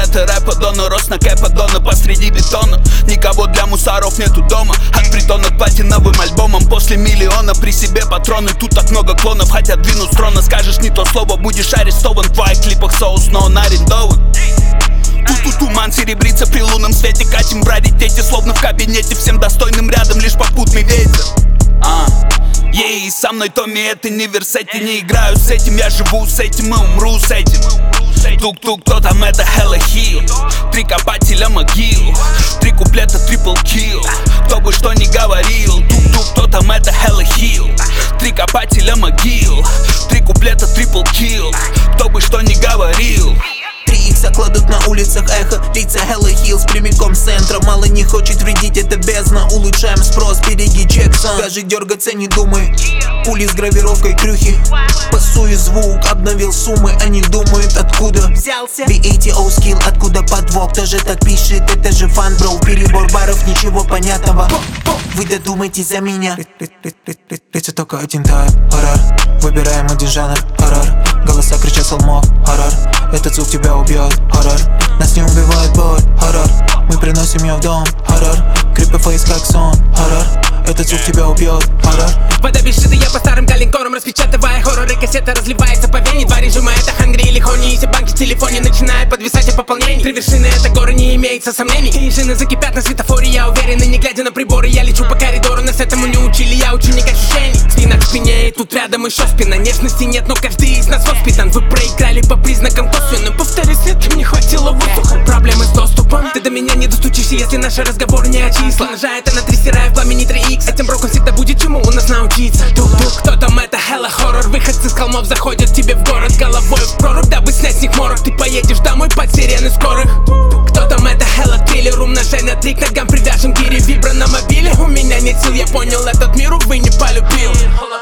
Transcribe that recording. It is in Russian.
Это рэпа Дона, рост на кэпа Дона посреди бетона. Никого для мусоров нету дома. От притона к платиновым альбомам. После миллиона при себе патроны. Тут так много клонов, хотят двинуть с трона. Скажешь не то слово, будешь арестован. В твоих клипах соус, но он арендован. Тут туман серебрится при лунном свете. Катим бродить дети, словно в кабинете. Всем достойным рядом лишь попутный ветер. Ей, со мной Томми, это не версети. Не играю с этим, я живу с этим и умру с этим. Тук-тук, кто там, это Hella Hill. 3 копателя могил, 3 куплета трипл килл. Кто бы что ни говорил. Тук-тук, кто там, это Hella Hill. 3 копателя могил, 3 куплета трипл килл. Кто бы что ни говорил. 3х кладут на улицах эхо, лица Hella Hills прямиком с центра. Мало не хочет вредить, это бездна. Улучшаем спрос, береги Джексон. Даже дергаться не думай, пули с гравировкой крюхи. Пасую звук, обновил суммы, они думают откуда взялся. BATO скилл, откуда подвох, кто же так пишет, это же фан, бро. Перебор баров, ничего понятного. Вы додумайтесь за меня. Лица только один тайп, хоррор. Выбираем один жанр, хоррор. Голоса кричат солмов, хоррор. Этот звук тебя убьет, хоррор. Нас не убивает боль, хоррор. Мы приносим ее в дом, хоррор. Крипы фейс как сон, хоррор. Этот звук тебя убьет, хоррор. Вода бежит, и я по старым калинкорам, распечатывая хорроры, кассета разливается по вене. Два режима, это хангри или хони. Если банки в телефоне начинают подвисать от пополнений. 3 вершины, это горы, не имеется сомнений. Тишины закипят на светофоре, я уверен. И не глядя на приборы, я лечу по коридору. Нас этому не учили, я ученик ощущений. Спина к спине, и тут рядом еще спина. Нежности нет, но каждый из нас воспитан. Вы проиграли по признакам косвенным. Повтори, свет, мне хватило воздуха. Проблемы с доступом, ты до меня не достучишься, если наши разговоры не о числах. Умножая это на 3, стирая в пламени 3х. Этим броком всегда будет чему у нас научиться. Тук-тук, кто там, это Hella Horror. Выходцы с холмов заходят тебе в город головой в прорубь, дабы снять с них морок. Ты поедешь домой под сирены скорых. Кто там, это Hella Triller. Умножай на 3, к ногам привяжем гири. Вибро на мобиле, у меня нет сил. Я понял, этот мир, увы, не полюбил.